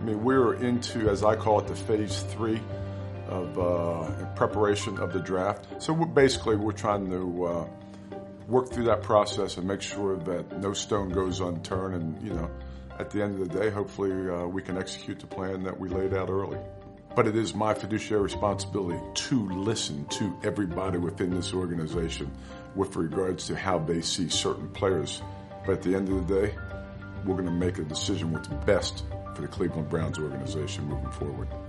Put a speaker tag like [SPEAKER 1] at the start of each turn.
[SPEAKER 1] mean, we're into, as I call it, the phase 3 of preparation of the draft. So we're trying to work through that process and make sure that no stone goes unturned. And, you know, at the end of the day, hopefully we can execute the plan that we laid out early. But it is my fiduciary responsibility to listen to everybody within this organization with regards to how they see certain players. But at the end of the day, we're going to make a decision what's best for the Cleveland Browns organization moving forward.